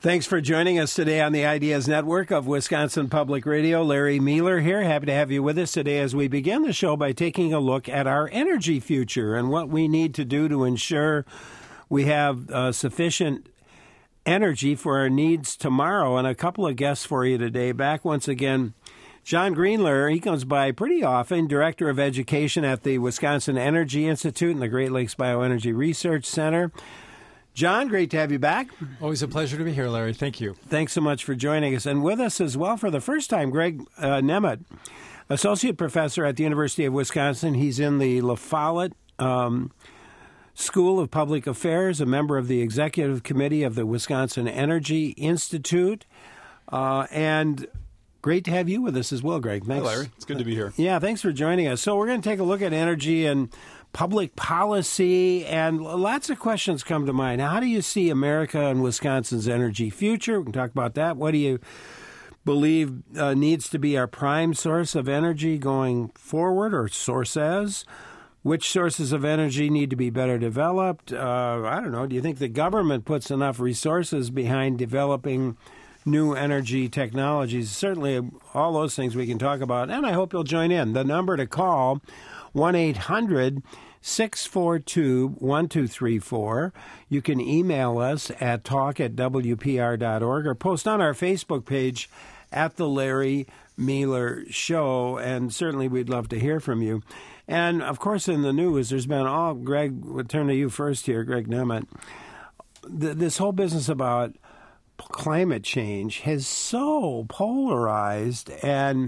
Thanks for joining us today on the Ideas Network of Wisconsin Public Radio. Larry Mueller here. Happy to have you with us today as we begin the show by taking a look at our energy future and what we need to do to ensure we have sufficient energy for our needs tomorrow. And a couple of guests for you today. Back once again, John Greenler. He comes by pretty often, Director of Education at the Wisconsin Energy Institute and the Great Lakes Bioenergy Research Center. John, great to have you back. Always a pleasure to be here, Larry. Thank you. Thanks so much for joining us. And with us as well for the first time, Greg Nemeth, Associate Professor at the University of Wisconsin. He's in the La Follette School of Public Affairs, a member of the Executive Committee of the Wisconsin Energy Institute. And great to have you with us as well, Greg. Thanks. Hi, Larry. It's good to be here. Yeah, thanks for joining us. So we're going to take a look at energy and public policy, and lots of questions come to mind. How do you see America and Wisconsin's energy future? We can talk about that. What do you believe needs to be our prime source of energy going forward, or sources? Which sources of energy need to be better developed? I don't know. Do you think the government puts enough resources behind developing new energy technologies? Certainly all those things we can talk about, and I hope you'll join in. The number to call, 1-800-642-1234. You can email us at talk@wpr.org or post on our Facebook page at The Larry Mueller Show, and certainly we'd love to hear from you. And, of course, in the news, there's been Greg, we'll turn to you first here, Greg Nemeth. This whole business about climate change has so polarized, and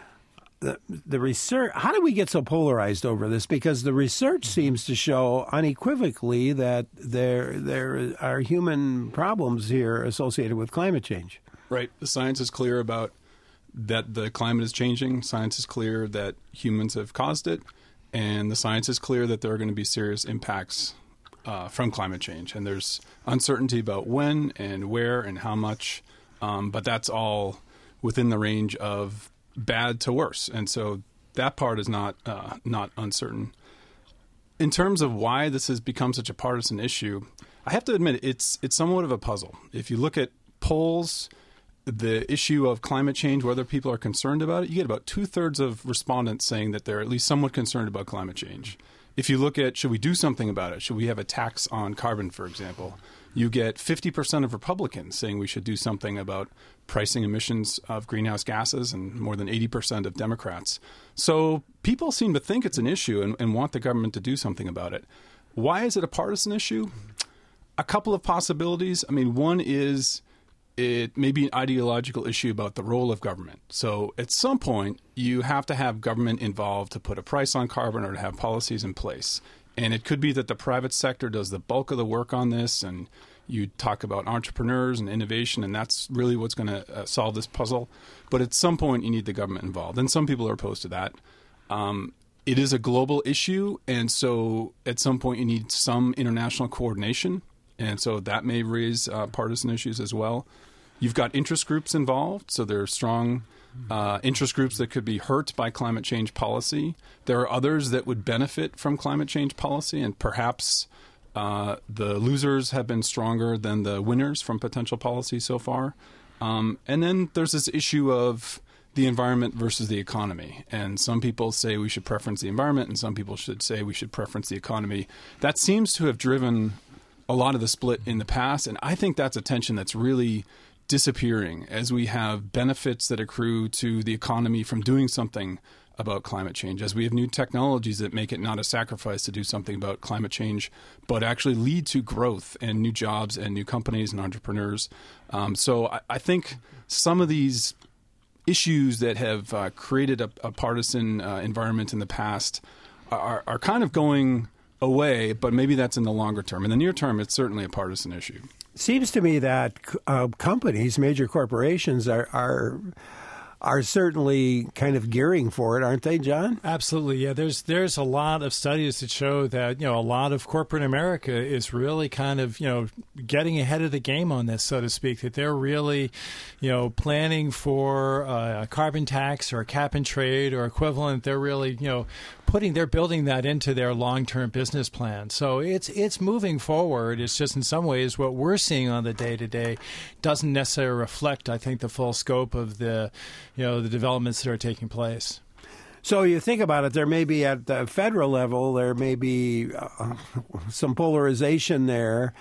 the research, how did we get so polarized over this? Because the research seems to show unequivocally that there are human problems here associated with climate change. Right. The science is clear about that the climate is changing. Science is clear that humans have caused it. And the science is clear that there are going to be serious impacts from climate change. And there's uncertainty about when and where and how much. But that's all within the range of bad to worse, and so that part is not uncertain. In terms of why this has become such a partisan issue, I have to admit it's somewhat of a puzzle. If you look at polls, the issue of climate change, whether people are concerned about it, you get about 2/3 of respondents saying that they're at least somewhat concerned about climate change. If you look at should we do something about it, should we have a tax on carbon, for example, you get 50% of Republicans saying we should do something about pricing emissions of greenhouse gases, and more than 80% of Democrats. So people seem to think it's an issue and want the government to do something about it. Why is it a partisan issue? A couple of possibilities. I mean, one is it may be an ideological issue about the role of government. So at some point, you have to have government involved to put a price on carbon or to have policies in place. And it could be that the private sector does the bulk of the work on this, and you talk about entrepreneurs and innovation, and that's really what's going to solve this puzzle. But at some point, you need the government involved, and some people are opposed to that. It is a global issue, and so at some point, you need some international coordination, and so that may raise partisan issues as well. You've got interest groups involved, so there are strong interest groups that could be hurt by climate change policy. There are others that would benefit from climate change policy, and perhaps the losers have been stronger than the winners from potential policy so far. And then there's this issue of the environment versus the economy. And some people say we should preference the environment, and some people should say we should preference the economy. That seems to have driven a lot of the split in the past, and I think that's a tension that's really disappearing as we have benefits that accrue to the economy from doing something about climate change, as we have new technologies that make it not a sacrifice to do something about climate change, but actually lead to growth and new jobs and new companies and entrepreneurs. So I think some of these issues that have created a partisan environment in the past are kind of going away, but maybe that's in the longer term. In the near term, it's certainly a partisan issue. Seems to me that companies, major corporations, are are certainly kind of gearing for it, aren't they, John? Absolutely, yeah. There's a lot of studies that show that a lot of corporate America is really kind of getting ahead of the game on this, so to speak. That they're really planning for a carbon tax or a cap and trade or equivalent. They're really they're building that into their long-term business plan. So it's moving forward. It's just in some ways what we're seeing on the day-to-day doesn't necessarily reflect, I think, the full scope of the the developments that are taking place. So you think about it, there may be at the federal level, there may be some polarization there,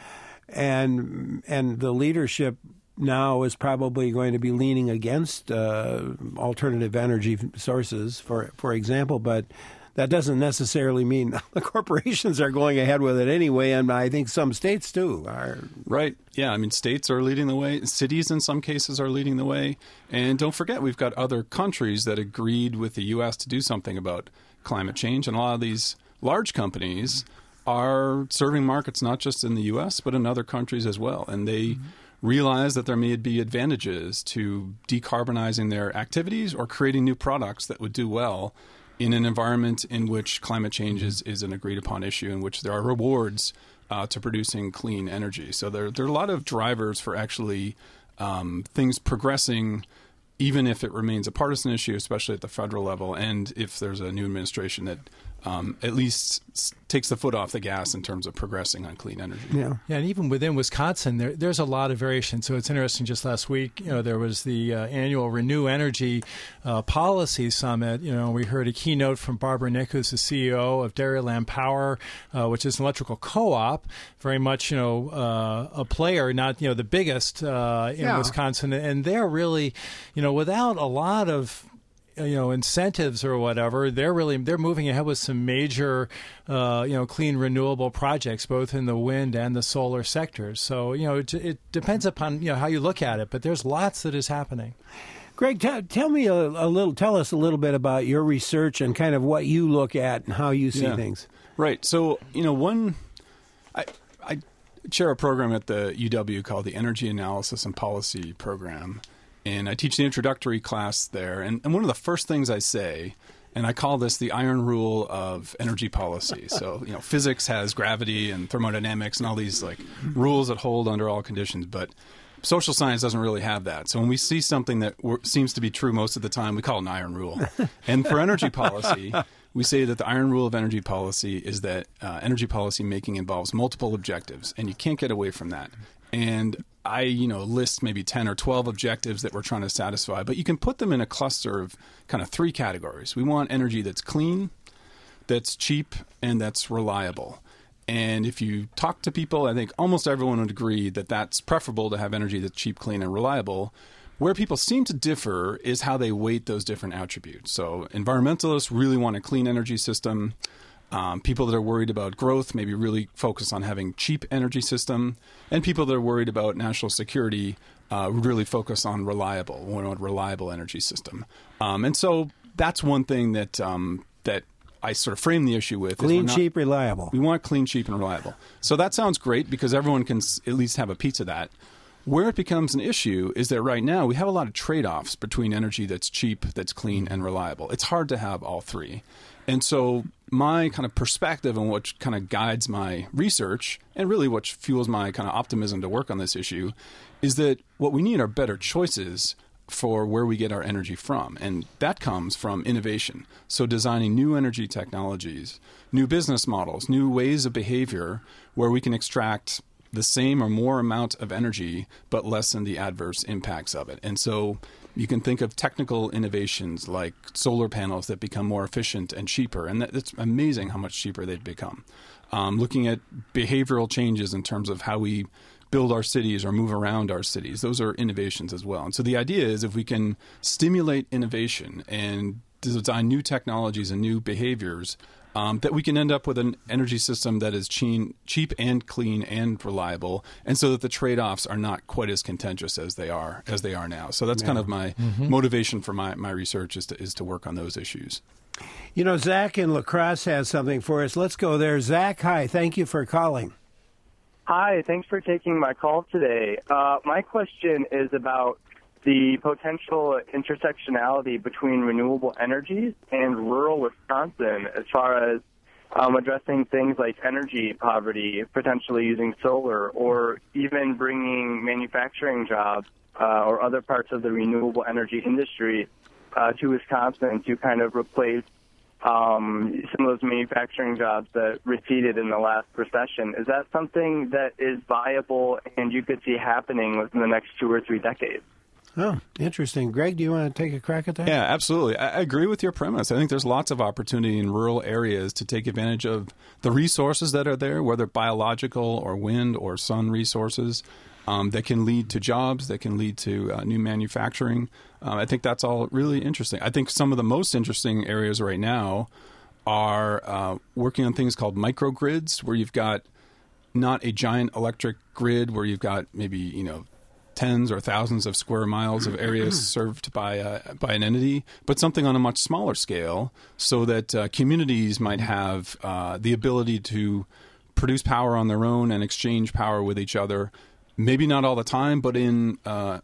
and the leadership now is probably going to be leaning against alternative energy sources, for example, but that doesn't necessarily mean the corporations are going ahead with it anyway, and I think some states too are. Right. Yeah, I mean, states are leading the way. Cities, in some cases, are leading the way. And don't forget, we've got other countries that agreed with the U.S. to do something about climate change. And a lot of these large companies are serving markets not just in the U.S., but in other countries as well. And they realize that there may be advantages to decarbonizing their activities or creating new products that would do well in an environment in which climate change is an agreed-upon issue, in which there are rewards to producing clean energy. So there are a lot of drivers for actually things progressing, even if it remains a partisan issue, especially at the federal level, and if there's a new administration that at least takes the foot off the gas in terms of progressing on clean energy. Yeah, and even within Wisconsin, there's a lot of variation. So it's interesting. Just last week, there was the annual Renew Energy Policy Summit. We heard a keynote from Barbara Nick, who's the CEO of Dairyland Power, which is an electrical co-op, very much a player, not the biggest in Wisconsin, and they're really without a lot of incentives or whatever, they're moving ahead with some major, clean renewable projects, both in the wind and the solar sectors. So, it depends upon, how you look at it, but there's lots that is happening. Greg, tell us a little bit about your research and kind of what you look at and how you see things. Right. So, I chair a program at the UW called the Energy Analysis and Policy Program. And I teach the introductory class there. And one of the first things I say, and I call this the iron rule of energy policy. So, physics has gravity and thermodynamics and all these rules that hold under all conditions. But social science doesn't really have that. So when we see something that seems to be true most of the time, we call it an iron rule. And for energy policy, we say that the iron rule of energy policy is that energy policy making involves multiple objectives, and you can't get away from that. And I, list maybe 10 or 12 objectives that we're trying to satisfy, but you can put them in a cluster of kind of three categories. We want energy that's clean, that's cheap, and that's reliable. And if you talk to people, I think almost everyone would agree that that's preferable to have energy that's cheap, clean, and reliable. Where people seem to differ is how they weight those different attributes. So environmentalists really want a clean energy system. People that are worried about growth maybe really focus on having cheap energy system, and people that are worried about national security really focus on reliable energy system. And so that's one thing that that I sort of frame the issue with. Clean, cheap, reliable. We want clean, cheap, and reliable. So that sounds great because everyone can at least have a piece of that. Where it becomes an issue is that right now we have a lot of trade-offs between energy that's cheap, that's clean, and reliable. It's hard to have all three. And so my kind of perspective and what kind of guides my research and really what fuels my kind of optimism to work on this issue is that what we need are better choices for where we get our energy from. And that comes from innovation. So designing new energy technologies, new business models, new ways of behavior where we can extract the same or more amount of energy but lessen the adverse impacts of it. And so you can think of technical innovations like solar panels that become more efficient and cheaper, and it's amazing how much cheaper they've become. Looking at behavioral changes in terms of how we build our cities or move around our cities, those are innovations as well. And so the idea is if we can stimulate innovation and design new technologies and new behaviors, that we can end up with an energy system that is cheap and clean and reliable, and so that the trade-offs are not quite as contentious as they are now. So that's kind of my motivation for my research is to work on those issues. Zach in La Crosse has something for us. Let's go there. Zach, hi. Thank you for calling. Hi. Thanks for taking my call today. My question is about the potential intersectionality between renewable energies and rural Wisconsin as far as addressing things like energy poverty, potentially using solar, or even bringing manufacturing jobs or other parts of the renewable energy industry to Wisconsin to kind of replace some of those manufacturing jobs that receded in the last recession. Is that something that is viable and you could see happening within the next 2 or 3 decades? Oh, interesting. Greg, do you want to take a crack at that? Yeah, absolutely. I agree with your premise. I think there's lots of opportunity in rural areas to take advantage of the resources that are there, whether biological or wind or sun resources, that can lead to jobs, that can lead to new manufacturing. I think that's all really interesting. I think some of the most interesting areas right now are working on things called microgrids, where you've got not a giant electric grid where you've got maybe, tens or thousands of square miles of areas served by an entity, but something on a much smaller scale, so that communities might have the ability to produce power on their own and exchange power with each other. Maybe not all the time, but in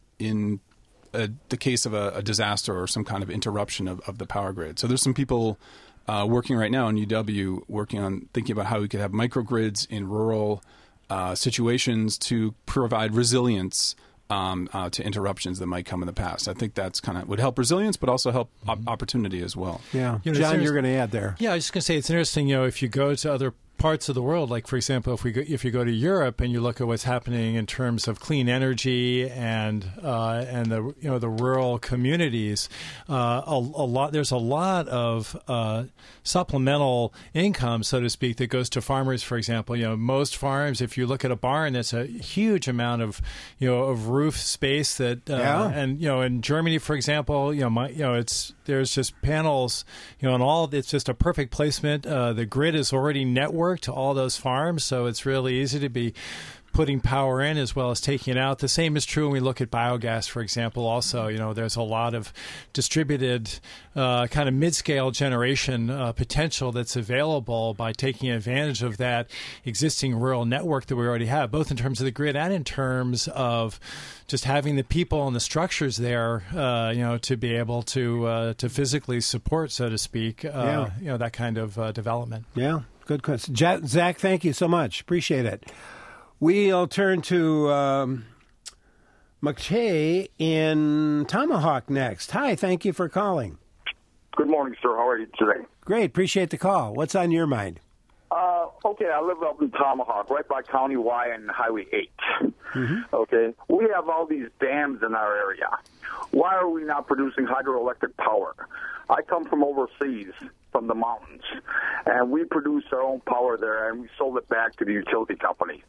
the case of a disaster or some kind of interruption of the power grid. So there's some people working right now in UW working on thinking about how we could have microgrids in rural situations to provide resilience to interruptions that might come in the past. I think that's would help resilience, but also help opportunity as well. Yeah, John, you're going to add there. Yeah, I was just going to say it's interesting. If you go to other parts of the world, like for example, if you go to Europe and you look at what's happening in terms of clean energy and the rural communities, there's a lot of supplemental income, so to speak, that goes to farmers. For example, most farms, if you look at a barn, that's a huge amount of of roof space that and in Germany, for example, there's just panels, and all. It's just a perfect placement. The grid is already networked to all those farms, so it's really easy to be putting power in as well as taking it out. The same is true when we look at biogas, for example. Also, there's a lot of distributed kind of mid-scale generation potential that's available by taking advantage of that existing rural network that we already have, both in terms of the grid and in terms of just having the people and the structures there, to be able to physically support, so to speak, that kind of development. Yeah, good question. Zach, thank you so much. Appreciate it. We'll turn to McKay in Tomahawk next. Hi, thank you for calling. Good morning, sir. How are you today? Great, appreciate the call. What's on your mind? Okay, I live up in Tomahawk, right by County Y and Highway 8. Mm-hmm. Okay, we have all these dams in our area. Why are we not producing hydroelectric power? I come from overseas, from the mountains, and we produce our own power there, and we sold it back to the utility company.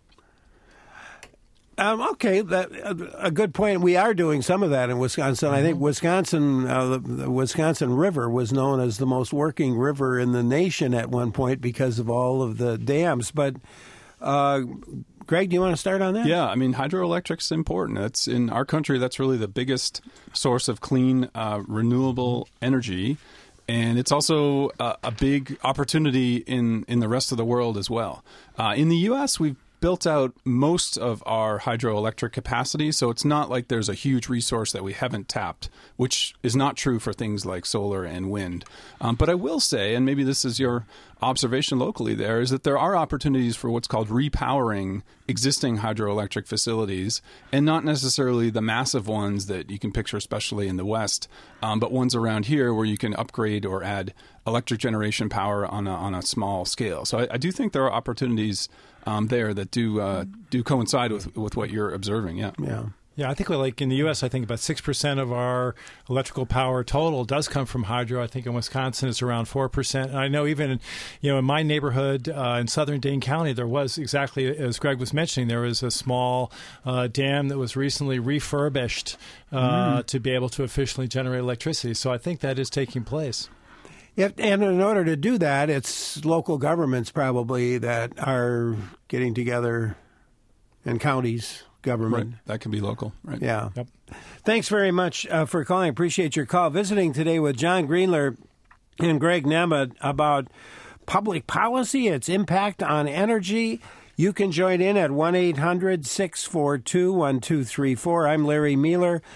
Okay, a good point. We are doing some of that in Wisconsin. Mm-hmm. I think Wisconsin, the Wisconsin River was known as the most working river in the nation at one point because of all of the dams. But, Greg, do you want to start on that? Yeah, I mean, hydroelectric's important. That's in our country, that's really the biggest source of clean, renewable energy. And it's also a big opportunity in the rest of the world as well. In the U.S., we've built out most of our hydroelectric capacity, so it's not like there's a huge resource that we haven't tapped, which is not true for things like solar and wind. But I will say, and maybe this is your observation locally there, is that there are opportunities for what's called repowering existing hydroelectric facilities, and not necessarily the massive ones that you can picture, especially in the West, but ones around here where you can upgrade or add electric generation power on a small scale. So I do think there are opportunities there that do coincide with what you're observing. Yeah, I think like in the U.S., I think about 6% of our electrical power total does come from hydro. I think in Wisconsin it's around 4%. And I know even in my neighborhood in southern Dane County, there was exactly as Greg was mentioning, there was a small dam that was recently refurbished to be able to efficiently generate electricity. So I think that is taking place. Yep, and in order to do that, it's local governments probably that are getting together, and counties, government. Right. That can be local, right? Yeah. Yep. Thanks very much for calling. Appreciate your call. Visiting today with John Greenler and Greg Nemeth about public policy, its impact on energy. You can join in at 1-800-642-1234. I'm Larry Mueller.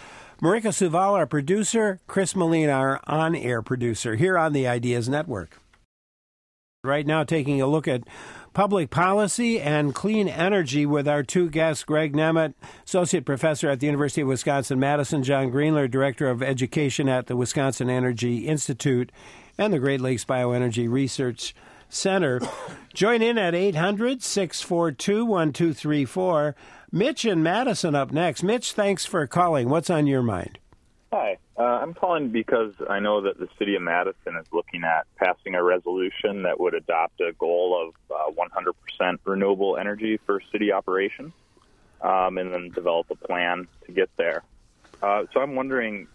Marika Suval, our producer, Chris Molina, our on-air producer, here on the Ideas Network. Right now, taking a look at public policy and clean energy with our two guests, Greg Nemeth, Associate Professor at the University of Wisconsin-Madison, John Greenler, Director of Education at the Wisconsin Energy Institute and the Great Lakes Bioenergy Research Center. Join in at 800-642-1234. Mitch in Madison up next. Mitch, thanks for calling. What's on your mind? Hi. I'm calling because I know that the city of Madison is looking at passing a resolution that would adopt a goal of 100% renewable energy for city operations, and then develop a plan to get there. So I'm wondering,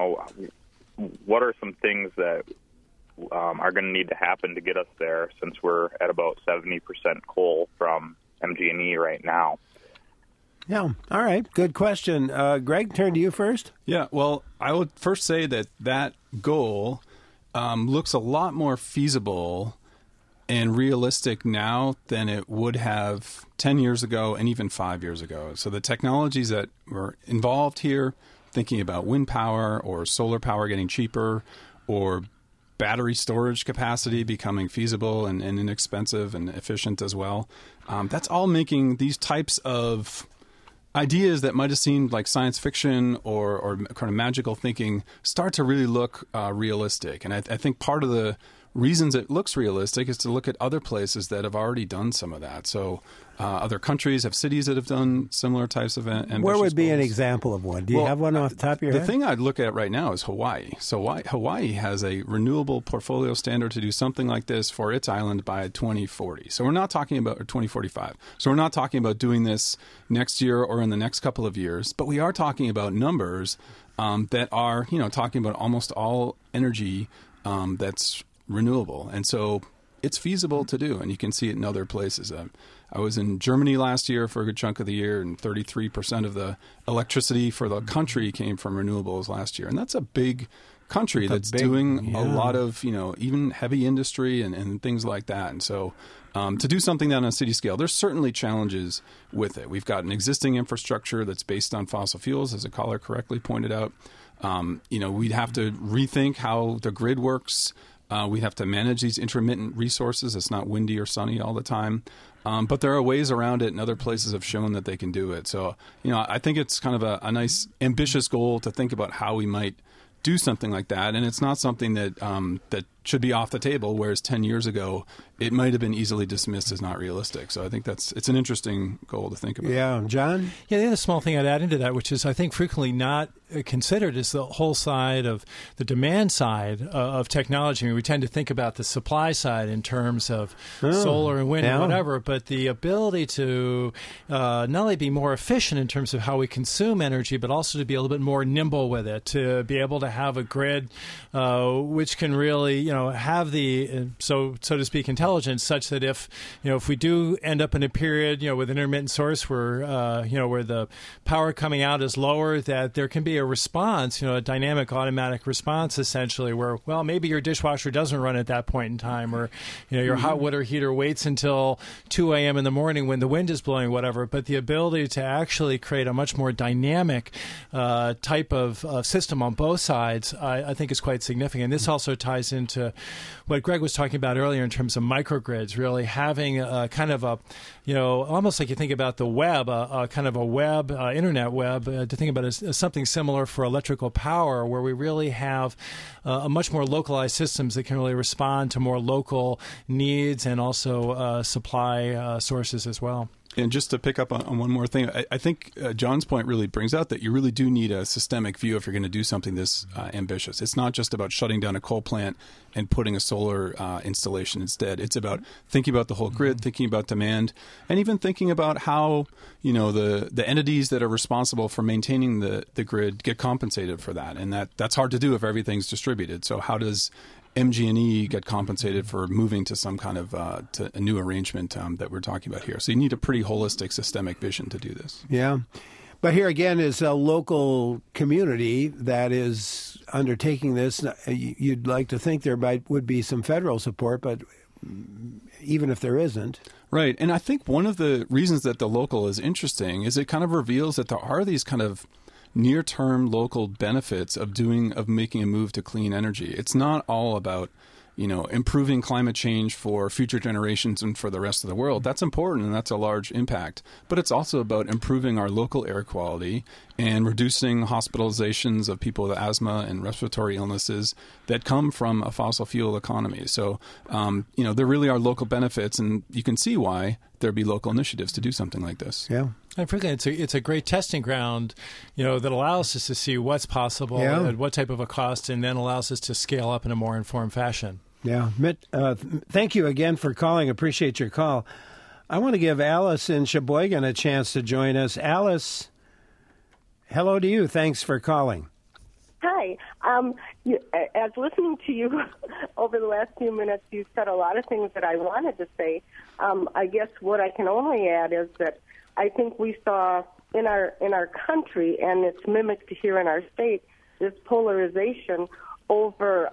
what are some things that are going to need to happen to get us there, since we're at about 70% coal from MG&E right now? Yeah. All right. Good question. Greg, turn to you first. Yeah. Well, I would first say that goal looks a lot more feasible and realistic now than it would have 10 years ago and even 5 years ago. So the technologies that were involved here, thinking about wind power or solar power getting cheaper, or battery storage capacity becoming feasible and inexpensive and efficient as well, that's all making these types of ideas that might have seemed like science fiction or kind of magical thinking start to really look realistic. And I think part of the reasons it looks realistic is to look at other places that have already done some of that. So other countries have cities that have done similar types of ambitious Where would be goals. an example of one? Do you have one off the top of your head? The thing I'd look at right now is Hawaii. So Hawaii has a renewable portfolio standard to do something like this for its island by 2040. So we're not talking about 2045. So we're not talking about doing this next year or in the next couple of years, but we are talking about numbers that are, talking about almost all energy that's renewable. And so it's feasible to do, and you can see it in other places. I was in Germany last year for a good chunk of the year, and 33% of the electricity for the country came from renewables last year. And that's a big country that's doing a lot of, even heavy industry and things like that. And so to do something that on a city scale, there's certainly challenges with it. We've got an existing infrastructure that's based on fossil fuels, as a caller correctly pointed out. We'd have to rethink how the grid works. We'd have to manage these intermittent resources. It's not windy or sunny all the time. But there are ways around it, and other places have shown that they can do it. So, I think it's kind of a nice, ambitious goal to think about how we might do something like that. And it's not something that that should be off the table, whereas 10 years ago, it might have been easily dismissed as not realistic. So I think it's an interesting goal to think about. Yeah. John? Yeah, the other small thing I'd add into that, which is I think frequently not considered, is the whole side of the demand side of technology. I mean, we tend to think about the supply side in terms of solar and wind and whatever, but the ability to not only be more efficient in terms of how we consume energy, but also to be a little bit more nimble with it, to be able to have a grid which can really, have the, so to speak, intelligence such that if we do end up in a period, with an intermittent source where, where the power coming out is lower, that there can be a response, a dynamic automatic response essentially where, well, maybe your dishwasher doesn't run at that point in time, or, your hot water heater waits until 2 a.m. in the morning when the wind is blowing, whatever. But the ability to actually create a much more dynamic type of system on both sides, I think is quite significant. This also ties into what Greg was talking about earlier in terms of microgrids, really having a kind of a, almost like you think about the web, kind of a web, internet web, to think about as something similar for electrical power, where we really have a much more localized systems that can really respond to more local needs and also supply sources as well. And just to pick up on one more thing, I think John's point really brings out that you really do need a systemic view if you're going to do something this ambitious. It's not just about shutting down a coal plant and putting a solar installation instead. It's about thinking about the whole grid, thinking about demand, and even thinking about how the entities that are responsible for maintaining the grid get compensated for that. And that's hard to do if everything's distributed. So how does MG&E get compensated for moving to some kind of to a new arrangement that we're talking about here? So you need a pretty holistic, systemic vision to do this. Yeah. But here again is a local community that is undertaking this. You'd like to think there would be some federal support, but even if there isn't. Right. And I think one of the reasons that the local is interesting is it kind of reveals that there are these kind of near-term local benefits of making a move to clean energy. It's not all about improving climate change for future generations and for the rest of the world. That's important, and that's a large impact. But it's also about improving our local air quality and reducing hospitalizations of people with asthma and respiratory illnesses that come from a fossil fuel economy. So, there really are local benefits, and you can see why there'd be local initiatives to do something like this. Yeah. And frankly, it's a great testing ground, that allows us to see what's possible at what type of a cost, and then allows us to scale up in a more informed fashion. Yeah. Mitt, thank you again for calling. Appreciate your call. I want to give Alice in Sheboygan a chance to join us. Alice, hello to you. Thanks for calling. Hi. As listening to you over the last few minutes, you said a lot of things that I wanted to say. I guess what I can only add is that I think we saw in our country, and it's mimicked here in our state, this polarization over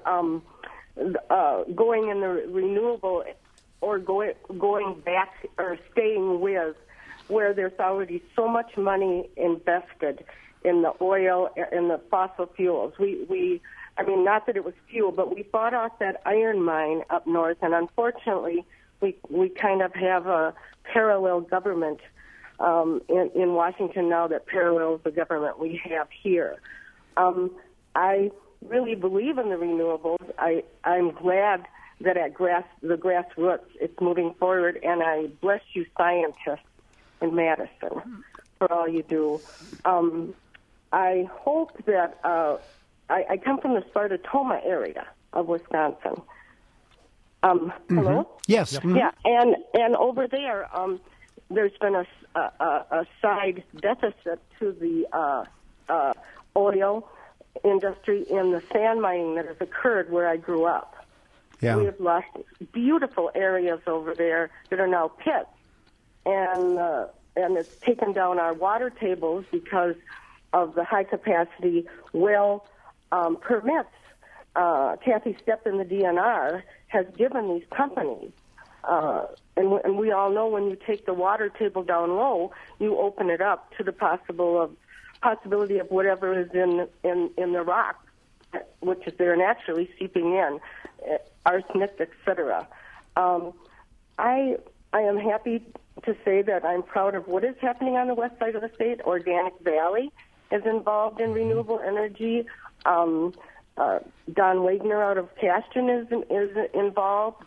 going in the renewable or going back or staying with where there's already so much money invested in the oil and the fossil fuels. I mean, not that it was fuel, but we bought off that iron mine up north, and unfortunately, we kind of have a parallel government in Washington now that parallels the government we have here. I really believe in the renewables. I'm glad that at the grassroots it's moving forward, and I bless you scientists in Madison for all you do. I hope that I come from the Sparta-Toma area of Wisconsin. Hello? Yes. Mm-hmm. Yeah, and over there, there's been a side deficit to the oil industry and the sand mining that has occurred where I grew up. Yeah. We have lost beautiful areas over there that are now pits, and it's taken down our water tables because of the high capacity well permits. Kathy Stepp in the DNR has given these companies. And we all know when you take the water table down low, you open it up to the possibility of whatever is in the rock, which is there naturally seeping in, arsenic, etc. I am happy to say that I'm proud of what is happening on the west side of the state. Organic Valley is involved in renewable energy. Don Wagner out of Caston is involved.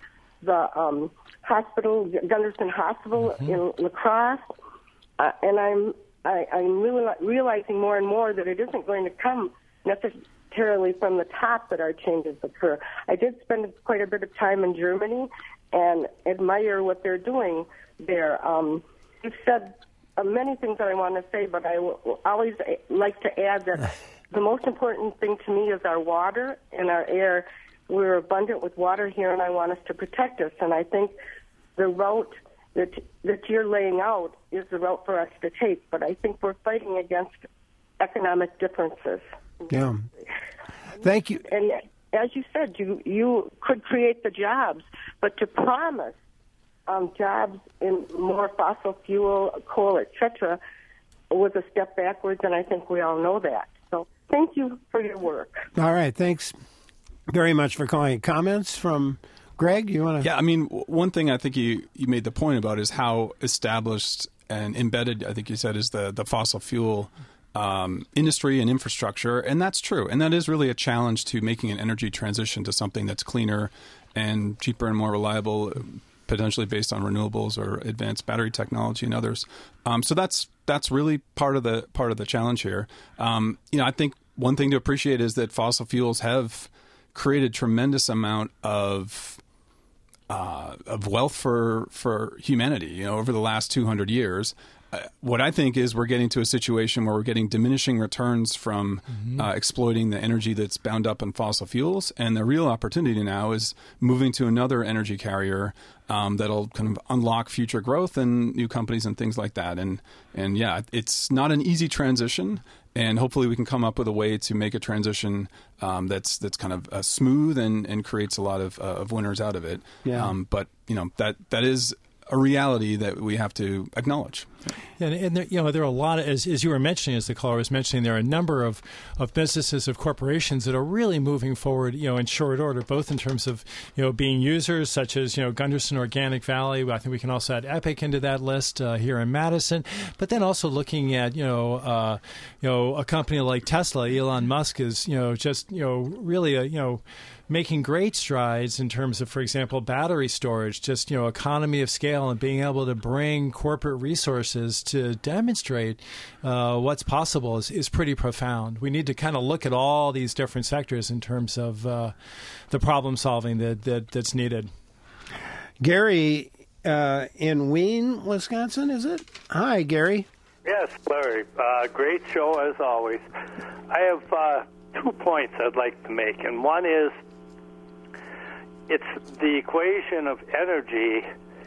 The hospital, Gunderson Hospital in La Crosse, and I'm really realizing more and more that it isn't going to come necessarily from the top that our changes occur. I did spend quite a bit of time in Germany and admire what they're doing there. You've said many things that I want to say, but I always like to add that the most important thing to me is our water and our air. We're abundant with water here, and I want us to protect us. And I think the route that you're laying out is the route for us to take. But I think we're fighting against economic differences. Yeah. Thank you. And as you said, you could create the jobs, but to promise jobs in more fossil fuel, coal, etc., was a step backwards, and I think we all know that. So thank you for your work. All right. Thanks very much for calling. Comments from Greg? You want to? Yeah, I mean, one thing I think you made the point about is how established and embedded, I think you said, is the fossil fuel industry and infrastructure, and that's true. And that is really a challenge to making an energy transition to something that's cleaner and cheaper and more reliable, potentially based on renewables or advanced battery technology and others. So that's really part of the challenge here. I think one thing to appreciate is that fossil fuels have created tremendous amount of wealth for humanity, over the last 200 years. What I think is we're getting to a situation where we're getting diminishing returns from exploiting the energy that's bound up in fossil fuels, and the real opportunity now is moving to another energy carrier that'll kind of unlock future growth and new companies and things like that. And yeah, it's not an easy transition, and hopefully we can come up with a way to make a transition that's kind of smooth and creates a lot of winners out of it. Yeah. But that is a reality that we have to acknowledge. And there, there are a lot of, as you were mentioning, as the caller was mentioning, there are a number of businesses, of corporations that are really moving forward, in short order, both in terms of, being users, such as, Gunderson Organic Valley. I think we can also add Epic into that list here in Madison. But then also looking at, a company like Tesla. Elon Musk is, really, making great strides in terms of, for example, battery storage, just, economy of scale and being able to bring corporate resources to demonstrate what's possible is pretty profound. We need to kind of look at all these different sectors in terms of the problem solving that's needed. Gary in Wayne, Wisconsin, is it? Hi, Gary. Yes, Larry. Great show as always. I have 2 points I'd like to make, and one is it's the equation of energy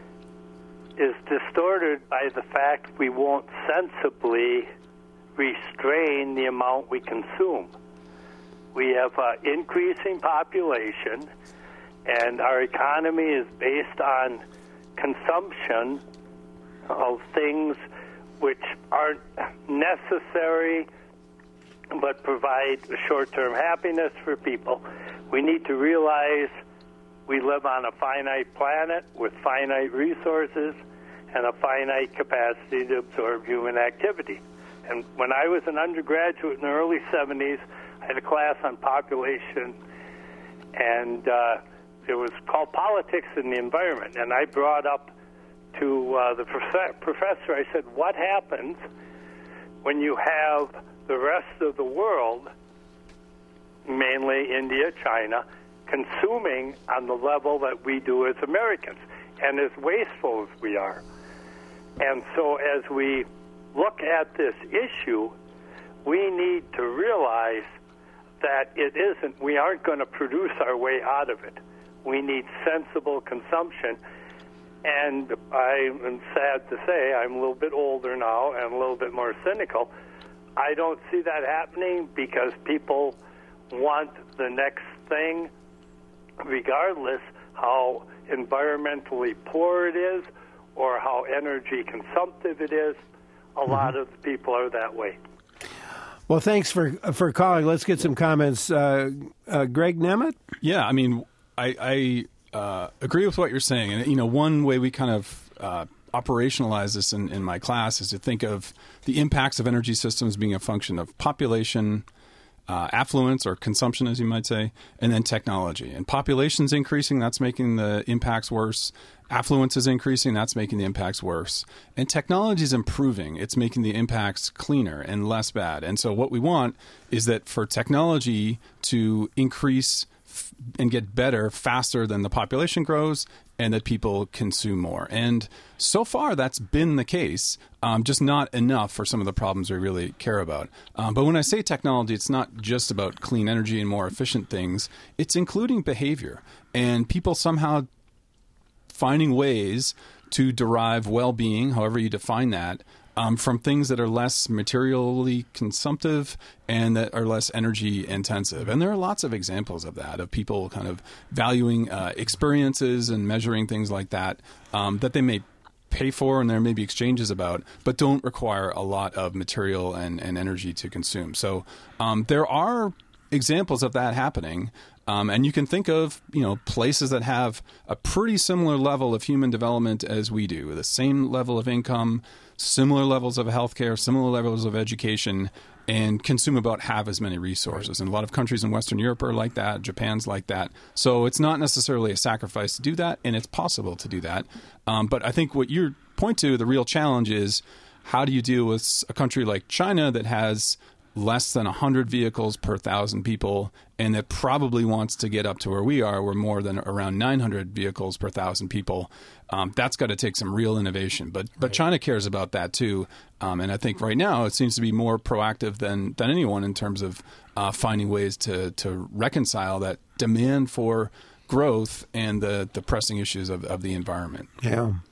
is distorted by the fact we won't sensibly restrain the amount we consume. We have increasing population, and our economy is based on consumption of things which aren't necessary but provide short-term happiness for people. We need to realize we live on a finite planet with finite resources and a finite capacity to absorb human activity. And when I was an undergraduate in the early 70s, I had a class on population, and it was called Politics in the Environment. And I brought up to the professor, I said, what happens when you have the rest of the world, mainly India, China, consuming on the level that we do as Americans and as wasteful as we are? And so as we look at this issue, we need to realize that we aren't going to produce our way out of it. We need sensible consumption. And I am sad to say, I'm a little bit older now and a little bit more cynical. I don't see that happening because people want the next thing, regardless how environmentally poor it is or how energy consumptive it is. A lot of the people are that way. Well, thanks for calling. Let's get some comments. Greg Nemeth? Yeah, I mean, I agree with what you're saying. And, one way we kind of operationalize this in my class is to think of the impacts of energy systems being a function of population, affluence or consumption, as you might say, and then technology. And population's increasing, that's making the impacts worse. Affluence is increasing, that's making the impacts worse. And technology is improving, it's making the impacts cleaner and less bad. And so what we want is that for technology to increase and get better faster than the population grows and that people consume more. And so far, that's been the case, just not enough for some of the problems we really care about. But when I say technology, it's not just about clean energy and more efficient things. It's including behavior and people somehow finding ways to derive well-being, however you define that, from things that are less materially consumptive and that are less energy intensive. And there are lots of examples of that, of people kind of valuing experiences and measuring things like that, that they may pay for and there may be exchanges about, but don't require a lot of material and energy to consume. So there are examples of that happening. And you can think of, places that have a pretty similar level of human development as we do, the same level of income, similar levels of healthcare, similar levels of education, and consume about half as many resources. And a lot of countries in Western Europe are like that. Japan's like that. So it's not necessarily a sacrifice to do that, and it's possible to do that. But I think what you point to, the real challenge is how do you deal with a country like China that has less than 100 vehicles per 1,000 people, and that probably wants to get up to where we are, we're more than around 900 vehicles per 1,000 people. That's got to take some real innovation. But China cares about that too. And I think right now it seems to be more proactive than anyone in terms of finding ways to reconcile that demand for growth and the pressing issues of the environment. Yeah.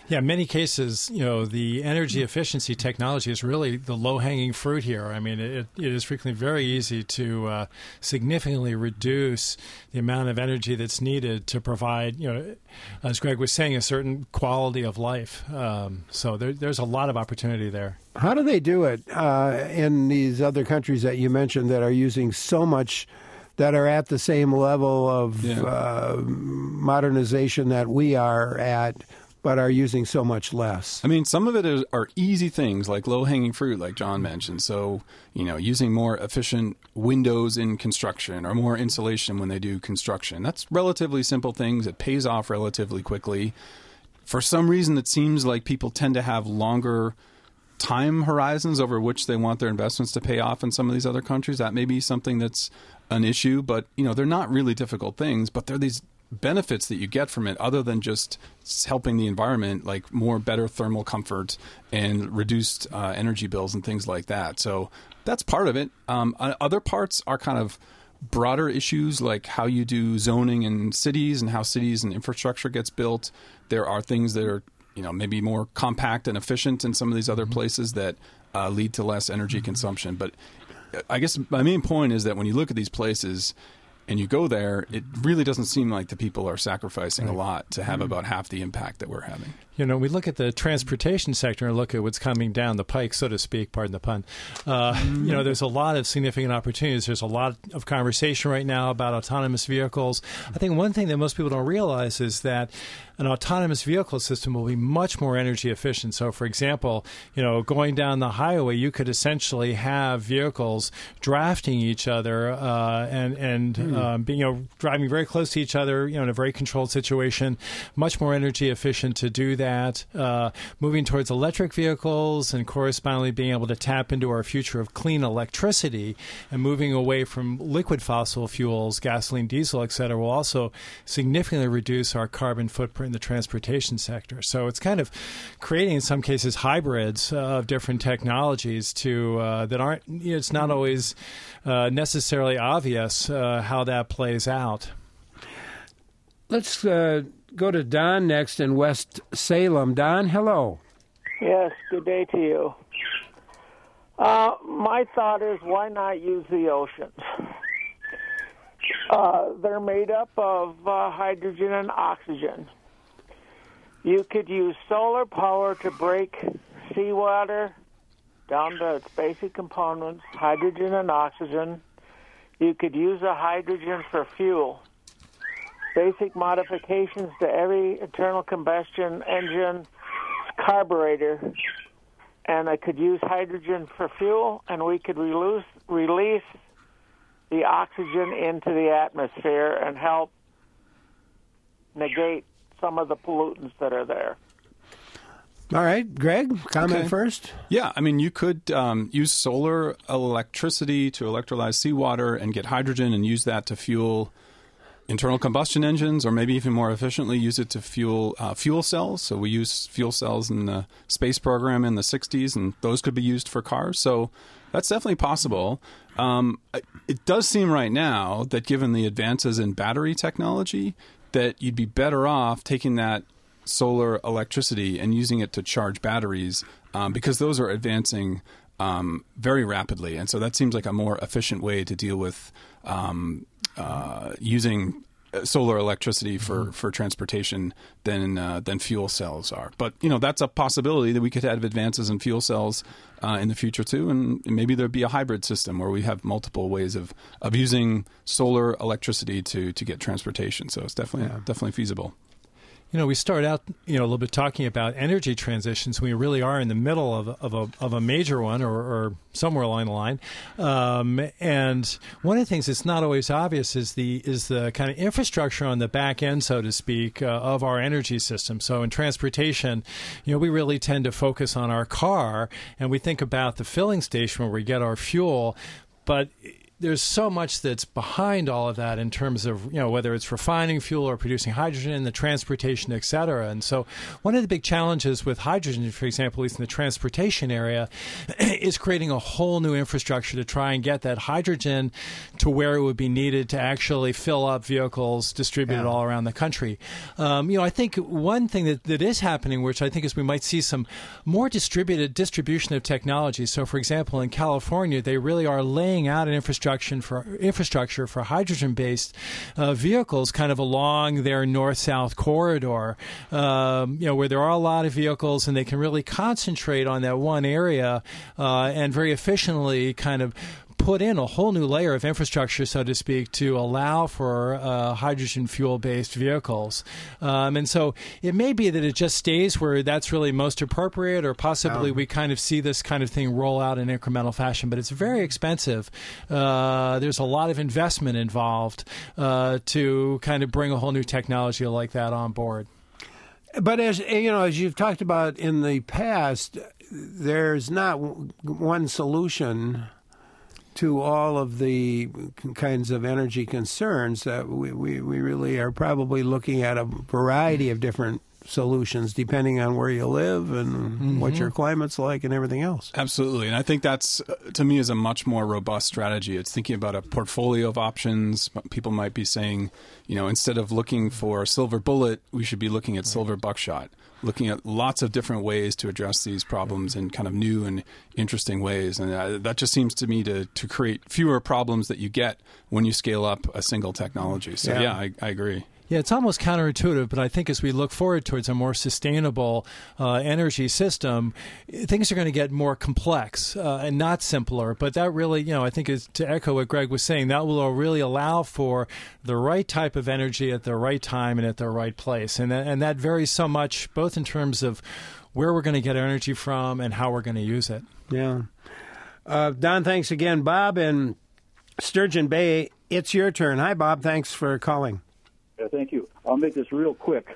Yeah, in many cases, the energy efficiency technology is really the low-hanging fruit here. I mean, it is frequently very easy to significantly reduce the amount of energy that's needed to provide, as Greg was saying, a certain quality of life. So there's a lot of opportunity there. How do they do it in these other countries that you mentioned that are using so much, that are at the same level of modernization that we are at, but are using so much less? I mean, some of it are easy things like low-hanging fruit, like John mentioned. So, using more efficient windows in construction or more insulation when they do construction. That's relatively simple things. It pays off relatively quickly. For some reason, it seems like people tend to have longer time horizons over which they want their investments to pay off in some of these other countries. That may be something that's an issue, but, they're not really difficult things, but they're these benefits that you get from it other than just helping the environment, like better thermal comfort and reduced energy bills and things like that. So that's part of it. Other parts are kind of broader issues, like how you do zoning in cities and how cities and infrastructure gets built. There are things that are maybe more compact and efficient in some of these other places that lead to less energy consumption. But I guess my main point is that when you look at these places and you go there, it really doesn't seem like the people are sacrificing a lot to have about half the impact that we're having. We look at the transportation sector and look at what's coming down the pike, so to speak, pardon the pun. There's a lot of significant opportunities. There's a lot of conversation right now about autonomous vehicles. I think one thing that most people don't realize is that an autonomous vehicle system will be much more energy efficient. So, for example, going down the highway, you could essentially have vehicles drafting each other driving very close to each other, in a very controlled situation. Much more energy efficient to do that. Moving towards electric vehicles and correspondingly being able to tap into our future of clean electricity and moving away from liquid fossil fuels, gasoline, diesel, et cetera, will also significantly reduce our carbon footprint in the transportation sector. So it's kind of creating, in some cases, hybrids of different technologies that aren't, it's not always necessarily obvious how that plays out. Let's go to Don next in West Salem. Don, hello. Yes, good day to you. My thought is, why not use the oceans? They're made up of hydrogen and oxygen. You could use solar power to break seawater down to its basic components, hydrogen and oxygen. You could use the hydrogen for fuel. Basic modifications to every internal combustion engine carburetor, and I could use hydrogen for fuel, and we could release the oxygen into the atmosphere and help negate some of the pollutants that are there. All right, Greg, comment first. Yeah, I mean, you could use solar electricity to electrolyze seawater and get hydrogen and use that to fuel internal combustion engines, or maybe even more efficiently use it to fuel fuel cells. So we use fuel cells in the space program in the 60s, and those could be used for cars. So that's definitely possible. It does seem right now that given the advances in battery technology, that you'd be better off taking that solar electricity and using it to charge batteries because those are advancing very rapidly. And so that seems like a more efficient way to deal with using solar electricity for transportation than fuel cells are. But, that's a possibility that we could have advances in fuel cells in the future too. And maybe there'd be a hybrid system where we have multiple ways of using solar electricity to get transportation. So it's definitely feasible. We start out, a little bit talking about energy transitions. We really are in the middle of a major one, or somewhere along the line. And one of the things that's not always obvious is the kind of infrastructure on the back end, so to speak, of our energy system. So in transportation, we really tend to focus on our car, and we think about the filling station where we get our fuel, but there's so much that's behind all of that in terms of, whether it's refining fuel or producing hydrogen, the transportation, et cetera. And so one of the big challenges with hydrogen, for example, at least in the transportation area, is creating a whole new infrastructure to try and get that hydrogen to where it would be needed to actually fill up vehicles distributed all around the country. I think one thing that is happening, which I think is we might see some more distributed distribution of technology. So, for example, in California, they really are laying out an infrastructure for hydrogen-based vehicles kind of along their north-south corridor, where there are a lot of vehicles and they can really concentrate on that one area and very efficiently kind of put in a whole new layer of infrastructure, so to speak, to allow for hydrogen fuel-based vehicles. And so it may be that it just stays where that's really most appropriate, or possibly we kind of see this kind of thing roll out in incremental fashion. But it's very expensive. There's a lot of investment involved to kind of bring a whole new technology like that on board. But as you've talked about in the past, there's not one solution to all of the kinds of energy concerns. We really are probably looking at a variety of different solutions depending on where you live and what your climate's like and everything else. Absolutely. And I think that's, to me, is a much more robust strategy. It's thinking about a portfolio of options. People might be saying, instead of looking for a silver bullet, we should be looking at silver buckshot, looking at lots of different ways to address these problems in kind of new and interesting ways. And that just seems to me to create fewer problems that you get when you scale up a single technology. So, I agree. Yeah, it's almost counterintuitive, but I think as we look forward towards a more sustainable energy system, things are going to get more complex and not simpler. But that really, I think is to echo what Greg was saying, that will really allow for the right type of energy at the right time and at the right place. And that varies so much, both in terms of where we're going to get energy from and how we're going to use it. Yeah. Don, thanks again. Bob in Sturgeon Bay, it's your turn. Hi, Bob. Thanks for calling. Thank you. I'll make this real quick.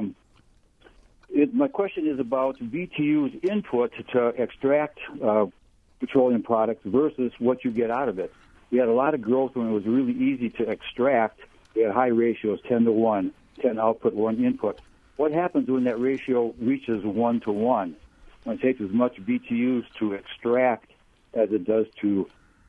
My question is about BTU's input to extract petroleum products versus what you get out of it. We had a lot of growth when it was really easy to extract. We had high ratios, 10-to-1, 10 output, 1 input. What happens when that ratio reaches 1-to-1? When it takes as much BTUs to extract as it does to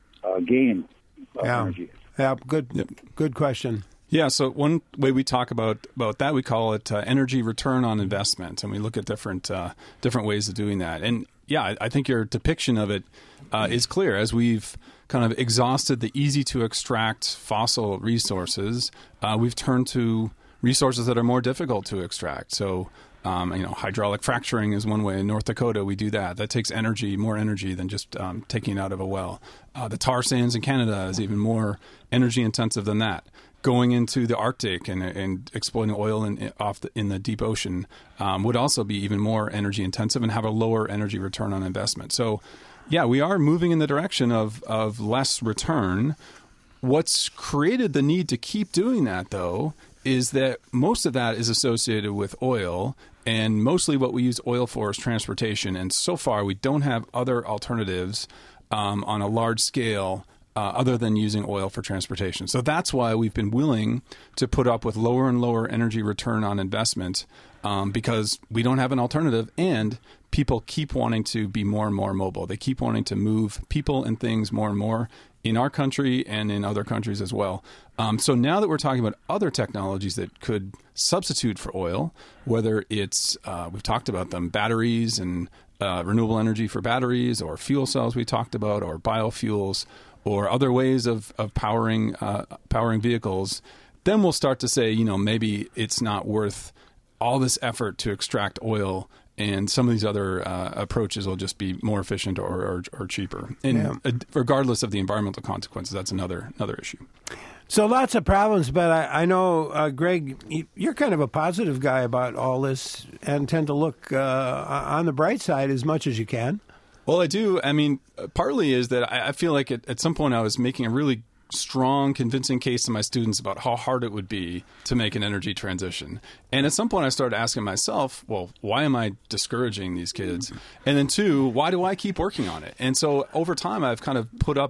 gain energy? Yeah, good question. Yeah, so one way we talk about that, we call it energy return on investment, and we look at different ways of doing that. And yeah, I think your depiction of it is clear. As we've kind of exhausted the easy-to-extract fossil resources, we've turned to resources that are more difficult to extract. So, hydraulic fracturing is one way. In North Dakota, we do that. That takes more energy than just taking it out of a well. The tar sands in Canada is even more energy-intensive than that. Going into the Arctic and exploiting oil in the deep ocean would also be even more energy intensive and have a lower energy return on investment. So, yeah, we are moving in the direction of less return. What's created the need to keep doing that, though, is that most of that is associated with oil, and mostly what we use oil for is transportation. And so far, we don't have other alternatives on a large scale other than using oil for transportation. So that's why we've been willing to put up with lower and lower energy return on investment because we don't have an alternative, and people keep wanting to be more and more mobile. They keep wanting to move people and things more and more in our country and in other countries as well. So now that we're talking about other technologies that could substitute for oil, whether it's, we've talked about them, batteries and renewable energy for batteries, or fuel cells we talked about, or biofuels, or other ways of powering vehicles, then we'll start to say, maybe it's not worth all this effort to extract oil, and some of these other approaches will just be more efficient or cheaper. And regardless of the environmental consequences, that's another issue. So lots of problems, but I know, Greg, you're kind of a positive guy about all this and tend to look on the bright side as much as you can. Well, I do. I mean, partly is that I feel like at some point I was making a really strong, convincing case to my students about how hard it would be to make an energy transition. And at some point I started asking myself, well, why am I discouraging these kids? And then two, why do I keep working on it? And so over time I've kind of put up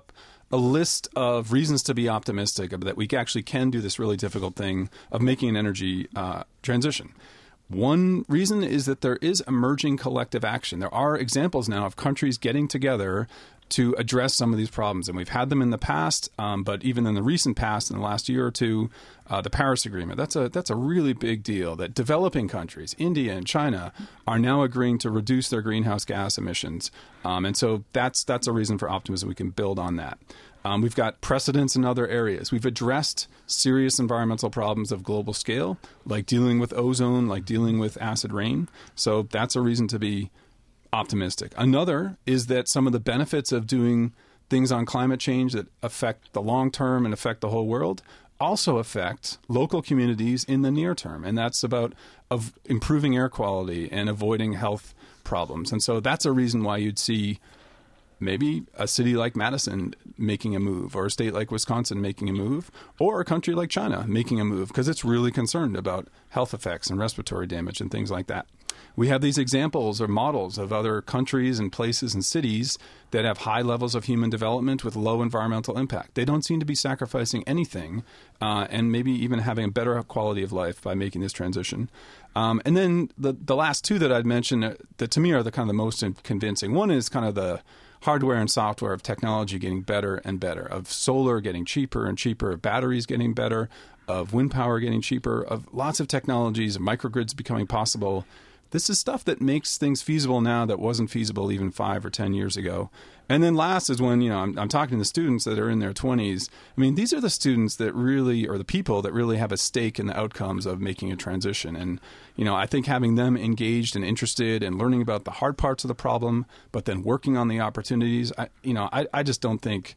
a list of reasons to be optimistic that we actually can do this really difficult thing of making an energy transition. One reason is that there is emerging collective action. There are examples now of countries getting together to address some of these problems. And we've had them in the past, but even in the recent past, in the last year or two, the Paris Agreement, that's a really big deal that developing countries, India and China, are now agreeing to reduce their greenhouse gas emissions. And so that's a reason for optimism. We can build on that. We've got precedents in other areas. We've addressed serious environmental problems of global scale, like dealing with ozone, like dealing with acid rain. So that's a reason to be optimistic. Another is that some of the benefits of doing things on climate change that affect the long term and affect the whole world also affect local communities in the near term. And that's about improving air quality and avoiding health problems. And so that's a reason why you'd see maybe a city like Madison making a move, or a state like Wisconsin making a move, or a country like China making a move, because it's really concerned about health effects and respiratory damage and things like that. We have these examples or models of other countries and places and cities that have high levels of human development with low environmental impact. They don't seem to be sacrificing anything and maybe even having a better quality of life by making this transition. And then the last two that I'd mentioned that to me are the kind of the most convincing. One is kind of the hardware and software of technology getting better and better, of solar getting cheaper and cheaper, of batteries getting better, of wind power getting cheaper, of lots of technologies, of microgrids becoming possible. This is stuff that makes things feasible now that wasn't feasible even 5 or 10 years ago. And then last is when, I'm talking to the students that are in their 20s. I mean, these are the students that really, or the people that really have a stake in the outcomes of making a transition. And, I think having them engaged and interested and learning about the hard parts of the problem, but then working on the opportunities, I just don't think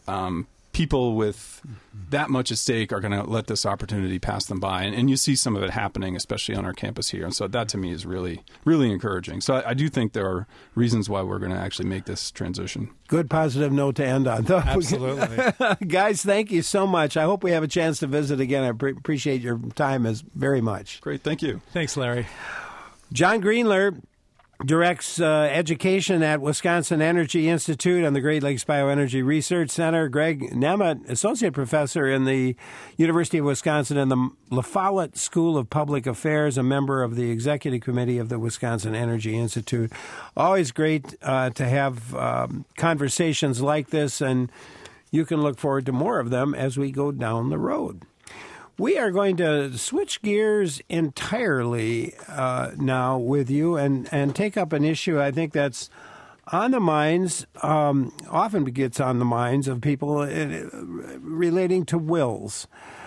people with that much at stake are going to let this opportunity pass them by. And you see some of it happening, especially on our campus here. And so that to me is really, really encouraging. So I do think there are reasons why we're going to actually make this transition. Good positive note to end on. Absolutely. Guys, thank you so much. I hope we have a chance to visit again. I appreciate your time very much. Great. Thank you. Thanks, Larry. John Greenler directs education at Wisconsin Energy Institute and the Great Lakes Bioenergy Research Center. Greg Nemeth, associate professor in the University of Wisconsin and the La Follette School of Public Affairs, a member of the executive committee of the Wisconsin Energy Institute. Always great to have conversations like this, and you can look forward to more of them as we go down the road. We are going to switch gears entirely now with you and take up an issue I think that's on the minds, often gets on the minds of people relating to wills.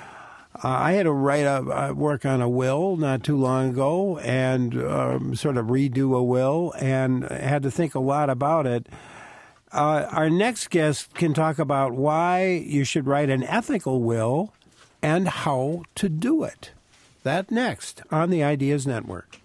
I had to work on a will not too long ago and sort of redo a will and had to think a lot about it. Our next guest can talk about why you should write an ethical will and how to do it. That next on the Ideas Network.